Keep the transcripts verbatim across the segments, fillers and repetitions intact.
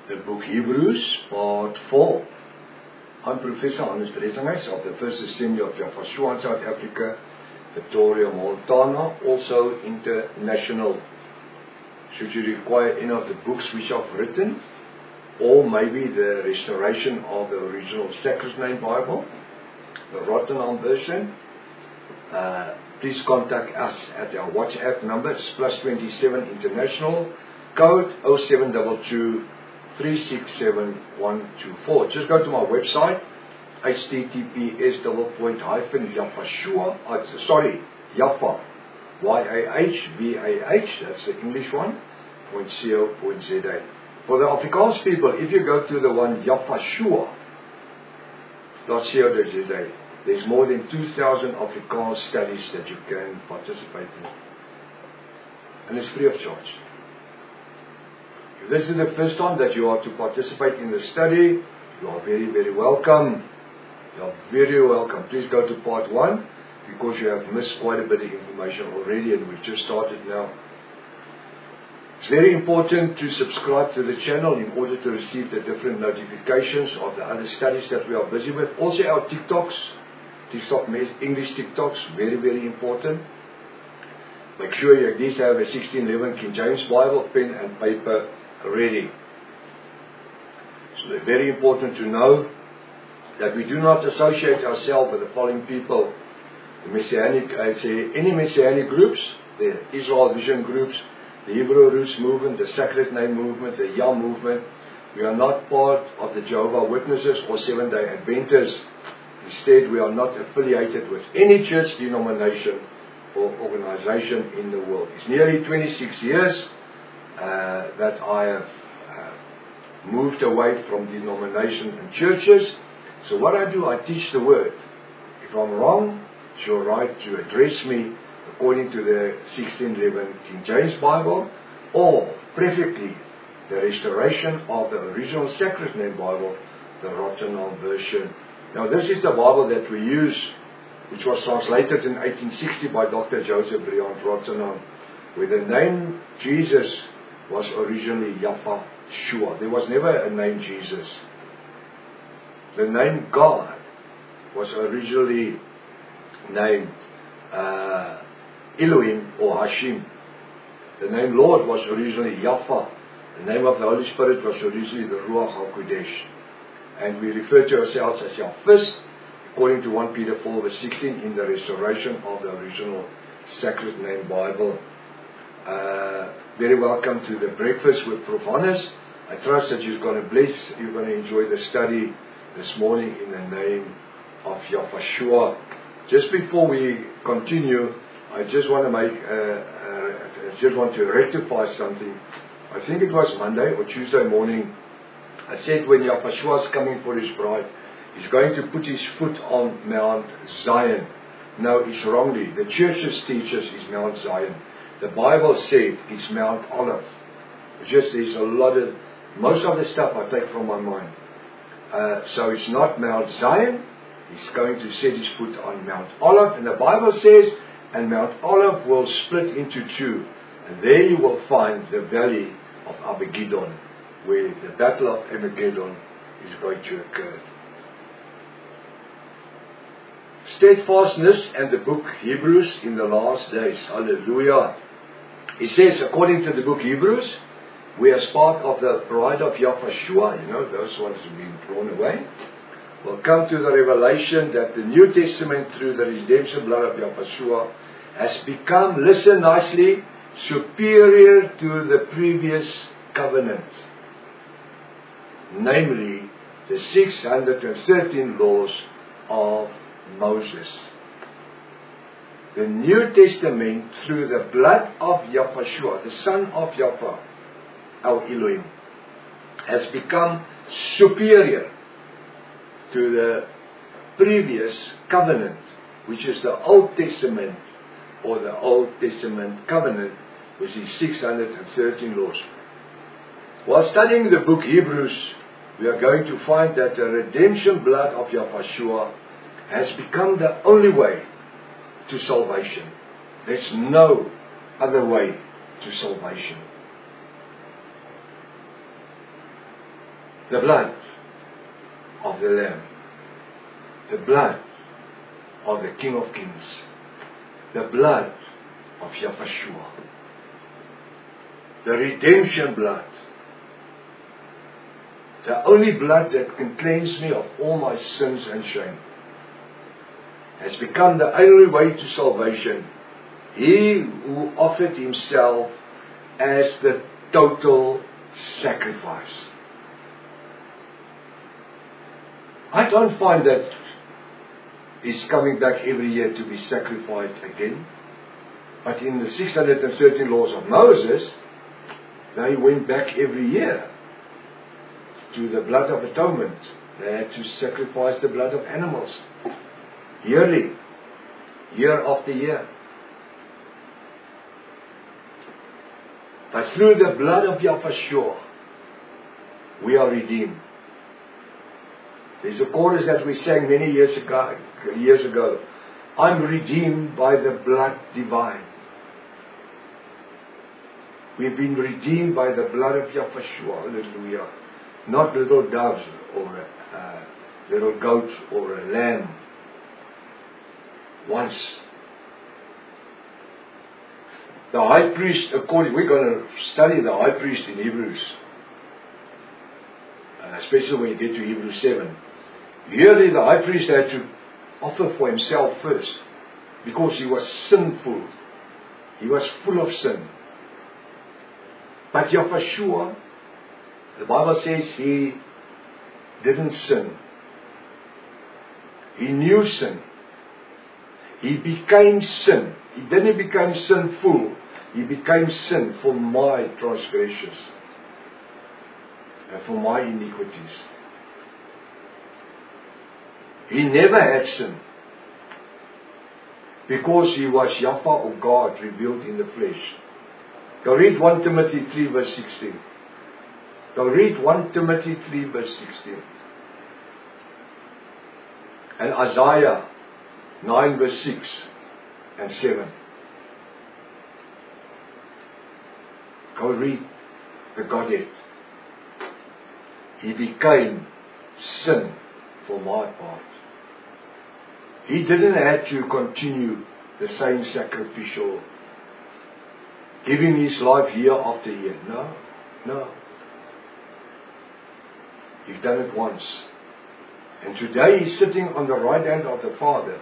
The book Hebrews, part four. I'm Professor Hannes Rettinghuis of the First Assembly of Yafashua in South Africa, Victoria, Montana, also international. Should you require any of the books which I've written, or maybe the restoration of the original Sacred Name Bible, the Rotterdam version, uh, please contact us at our WhatsApp number. It's plus twenty-seven international, code oh seven two two, three six seven, one two four. Just go to my website, H T T P S double point hyphen Yafashua, uh, sorry, Yafa, Y A H V A H, that's the English one, point co point za. For the Afrikaans people, if you go to the one Yafashua dot co dot za, there's more than two thousand Afrikaans studies that you can participate in. And it's free of charge. If this is the first time that you are to participate in the study, you are very, very welcome. You are very welcome. Please go to part one, because you have missed quite a bit of information already, and we've just started now. It's very important to subscribe to the channel in order to receive the different notifications of the other studies that we are busy with. Also our TikToks, TikTok, English TikToks, very, very important. Make sure you at least have a sixteen eleven King James Bible, pen and paper ready. So it's very important to know that we do not associate ourselves with the following people: the Messianic, I say, any Messianic groups, the Israel Vision groups, the Hebrew Roots movement, the Sacred Name movement, the Yah movement. We are not part of the Jehovah's Witnesses or Seventh-day Adventists. Instead, we are not affiliated with any church denomination or organization in the world. It's nearly twenty-six years uh, that I have uh, moved away from denomination and churches. So what I do, I teach the Word. If I'm wrong, it's your right to address me according to the sixteen eleven King James Bible, or preferably the restoration of the original Sacred Name Bible, the Rotterdam version. Now this is the Bible that we use, which was translated in eighteen sixty by Doctor Joseph Briand Rotterdam, where the name Jesus was originally Yafashua. There was never a name Jesus. The name God was originally named uh, Elohim or Hashim. The name Lord was originally Yafa. The name of the Holy Spirit was originally the Ruach HaKodesh. And we refer to ourselves as Yahwist, according to First Peter four verse sixteen, in the restoration of the original Sacred Name Bible. Uh, very welcome to the breakfast with Prof Hannes. I trust that you're going to bless, you're going to enjoy the study this morning in the name of Yafashua. Just before we continue, I just want to make, uh, uh, I just want to rectify something. I think it was Monday or Tuesday morning. I said when Yafashua is coming for his bride, he's going to put his foot on Mount Zion. No, it's wrongly. The church's teaches is Mount Zion. The Bible said it's Mount Olive. It's just there's a lot of, most of the stuff I take from my mind. Uh, so it's not Mount Zion. He's going to set his foot on Mount Olive. And the Bible says, and Mount Olive will split into two. And there you will find the valley of Armageddon, where the battle of Armageddon is going to occur. Steadfastness and the book Hebrews in the last days. Hallelujah. It says, according to the book Hebrews, we as part of the bride of Yafashua, you know, those ones who have been drawn away, will come to the revelation that the New Testament, through the redemption blood of Yafashua, has become, listen nicely, superior to the previous covenant. Namely, the six hundred thirteen laws of Moses. The New Testament, through the blood of Yafashua, the son of Yafa, our Elohim, has become superior to the previous covenant, which is the Old Testament, or the Old Testament covenant, which is six hundred thirteen laws. While studying the book Hebrews, we are going to find that the redemption blood of Yafashua has become the only way to salvation. There's no other way to salvation. The blood of the Lamb. The blood of the King of Kings. The blood of Yahshua. The redemption blood. The only blood that can cleanse me of all my sins and shame. Has become the only way to salvation. He who offered himself as the total sacrifice. I don't find that he's coming back every year to be sacrificed again. But in the six hundred thirteen laws of Moses, they went back every year to the blood of atonement. They had to sacrifice the blood of animals. Yearly. Year after year. But through the blood of Yahshua, we are redeemed. There's a chorus that we sang many years ago. Years ago. I'm redeemed by the blood divine. We've been redeemed by the blood of Yahshua. Hallelujah. Not little doves or a uh, little goat or a lamb. Once. The high priest, according, we're going to study the high priest in Hebrews. Uh, especially when you get to Hebrews seven. Yearly the high priest had to offer for himself first. Because he was sinful. He was full of sin. But Yahshua, the Bible says he didn't sin. He knew sin. He became sin. He didn't become sinful. He became sin for my transgressions and for my iniquities. He never had sin because he was Yahweh or God revealed in the flesh. Go read First Timothy three verse sixteen. Go read First Timothy three verse sixteen. And Isaiah nine verse six and seven. Go read the Godhead. He became sin for my part. He didn't have to continue the same sacrificial, giving his life year after year. No, no. He's done it once. And today he's sitting on the right hand of the Father,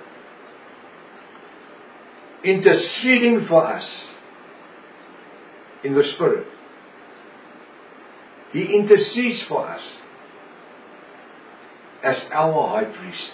interceding for us in the Spirit. He intercedes for us as our high priest.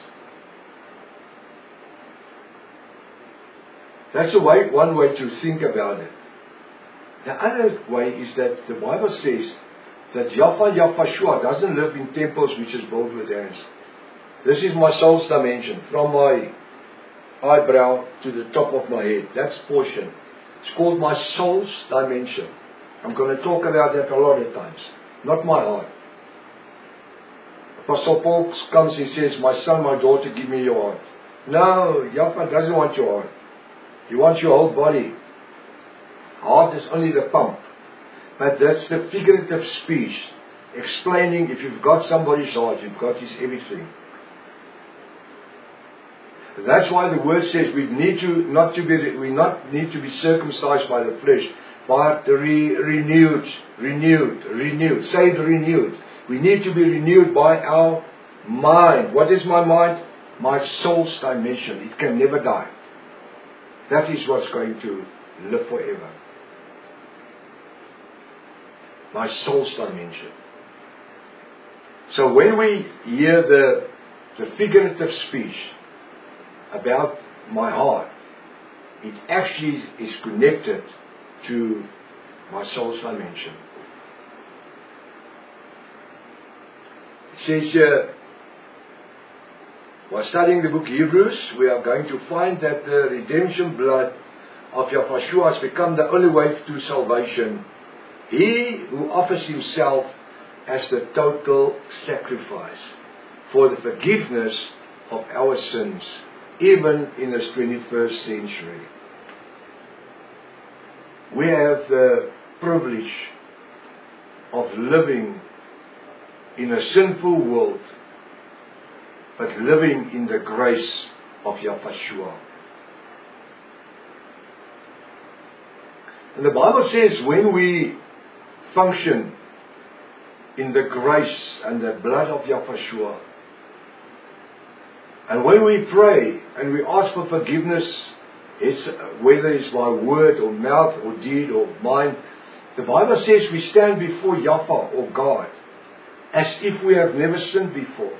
That's a way, one way to think about it. The other way is that the Bible says that Yahweh Yahshua doesn't live in temples which is built with hands. This is my soul's dimension, from my eyebrow to the top of my head. That's portion. It's called my soul's dimension. I'm going to talk about that a lot of times. Not my heart. Apostle Paul comes and says, my son, my daughter, give me your heart. No, Yahweh doesn't want your heart. He wants your whole body. Heart is only the pump. But that's the figurative speech, explaining if you've got somebody's heart, you've got his everything. That's why the word says we need to not to be we not need to be circumcised by the flesh, but re, renewed, renewed, renewed. Say it, renewed. We need to be renewed by our mind. What is my mind? My soul's dimension. It can never die. That is what's going to live forever. My soul's dimension. So when we hear the, the figurative speech about my heart, it actually is connected to my soul's dimension. It says here, while studying the book Hebrews, we are going to find that the redemption blood of Yahshua has become the only way to salvation. He who offers himself as the total sacrifice for the forgiveness of our sins, even in this twenty-first century. We have the privilege of living in a sinful world, but living in the grace of Yahweh. And the Bible says when we function in the grace and the blood of Yahweh, and when we pray and we ask for forgiveness, it's, whether it's by word or mouth or deed or mind, the Bible says we stand before Yahweh or God as if we have never sinned before.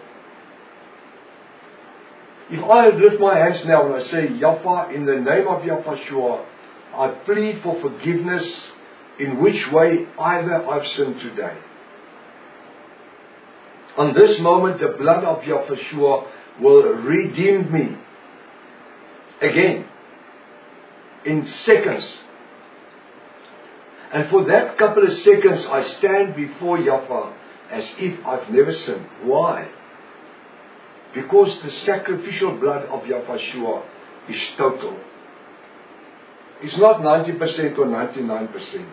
If I lift my hands now and I say, Yahweh, in the name of Yahweh, I plead for forgiveness in which way either I've sinned today. On this moment, the blood of Yahweh will redeem me again in seconds. And for that couple of seconds, I stand before Yahweh as if I've never sinned. Why? Because the sacrificial blood of Yahweh is total. It's not ninety percent or ninety-nine percent.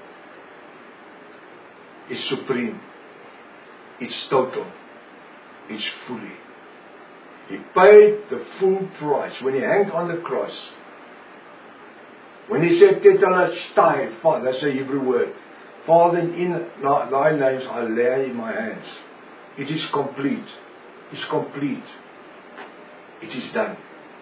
It's supreme. It's total. It's fully. He paid the full price when he hanged on the cross. When he said, Tetelestai, Father, that's a Hebrew word. Father, in thy names I lay in my hands. It is complete. It's complete. It is done.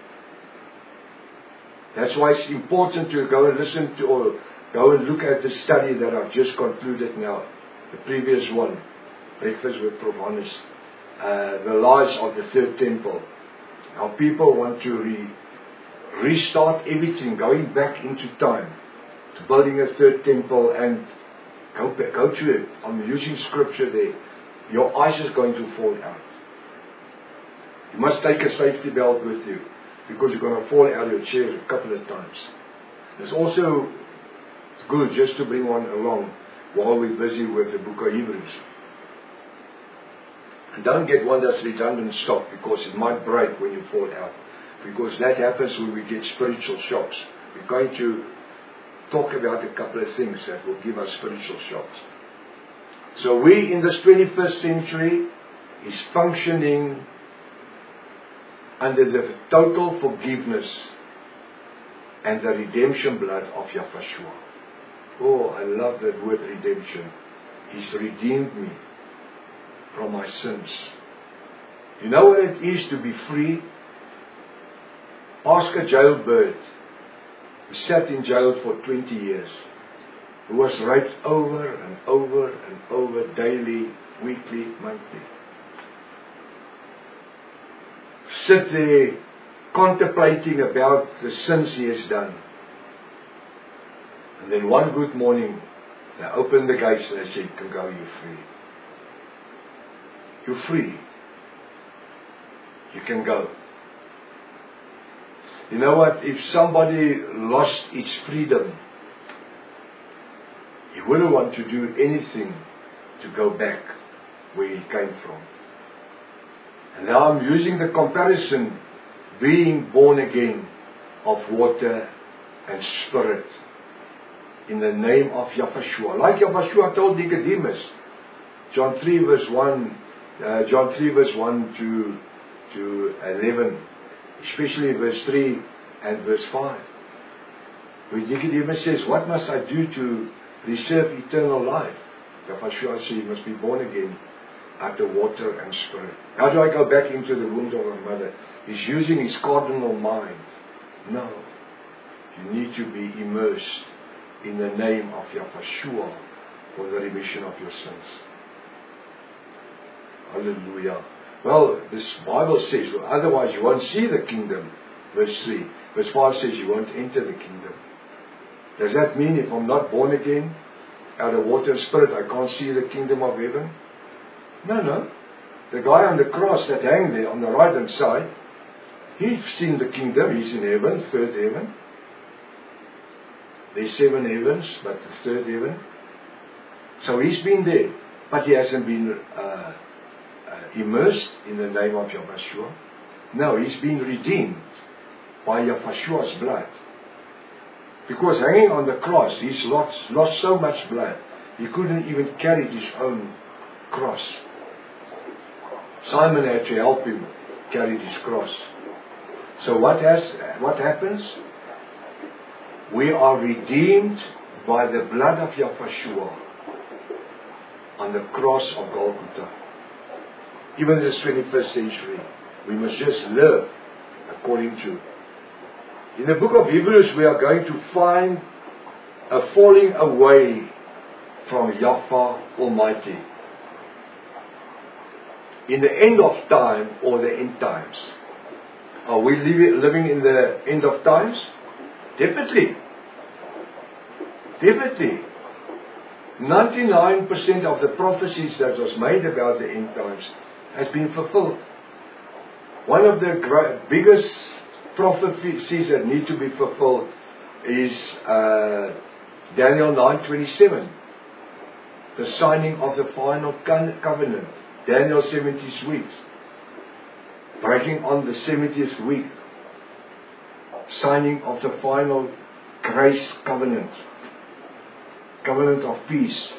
That's why it's important to go and listen to or go and look at the study that I've just concluded now. The previous one, Breakfast with Prof Hannes, uh, the lies of the third temple. How people want to re, restart everything, going back into time, to building a third temple and go back, go to it. I'm using scripture there. Your eyes is going to fall out. You must take a safety belt with you, because you're going to fall out of your chair a couple of times. It's also good just to bring one along while we're busy with the book of Hebrews. And don't get one that's redundant stock, because it might break when you fall out. Because that happens when we get spiritual shocks. We're going to talk about a couple of things that will give us spiritual shocks. So we in this twenty-first century is functioning under the total forgiveness and the redemption blood of Yahweh. Oh, I love that word redemption. He's redeemed me from my sins. You know what it is to be free? Ask a jailbird who sat in jail for twenty years, who was raped over and over and over, daily, weekly, monthly. Sit there contemplating about the sins he has done. And then one good morning, they open the gates and they say, you can go, you're free. You're free. You can go. You know what? If somebody lost its freedom, he wouldn't want to do anything to go back where he came from. And now I'm using the comparison, being born again of water and spirit in the name of Yahweh. Like Yahweh told Nicodemus, John three verse one, uh, John three verse one to to eleven, especially verse three and verse five. Where Nicodemus says, what must I do to receive eternal life? Yahweh says, you must be born again out of water and spirit. How do I go back into the womb of my mother? He's using his cardinal mind. No. You need to be immersed in the name of Yahweh for the remission of your sins. Hallelujah. Well, this Bible says, well, otherwise you won't see the kingdom. Verse three. Verse five says you won't enter the kingdom. Does that mean if I'm not born again, out of water and spirit, I can't see the kingdom of heaven? No, no. The guy on the cross that hang there on the right hand side, he's seen the kingdom. He's in heaven, third heaven. There's seven heavens, but the third heaven. So he's been there, but he hasn't been uh, uh, immersed in the name of Yahweh. No, he's been redeemed by Yahweh's blood. Because hanging on the cross, he's lost, lost so much blood, he couldn't even carry his own cross. Simon had to help him carry his cross. So what has what happens? We are redeemed by the blood of Yahweh on the cross of Golgotha. Even in this twenty-first century, we must just live according to. In the book of Hebrews, we are going to find a falling away from Yahweh Almighty. In the end of time or the end times. Are we living in the end of times? Definitely. Definitely. ninety-nine percent of the prophecies that was made about the end times has been fulfilled. One of the great, biggest prophecies that need to be fulfilled is uh, Daniel nine twenty-seven. The signing of the final covenant. Daniel seventy weeks. Breaking on the seventieth week. Signing of the final grace covenant. Covenant of peace.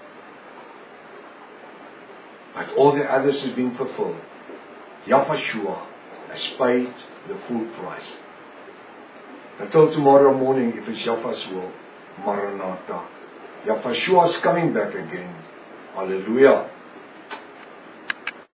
But all the others has been fulfilled. Yahweh has paid the full price. Until tomorrow morning, if it's Yahweh's will, Maranatha. Yahweh is coming back again. Hallelujah.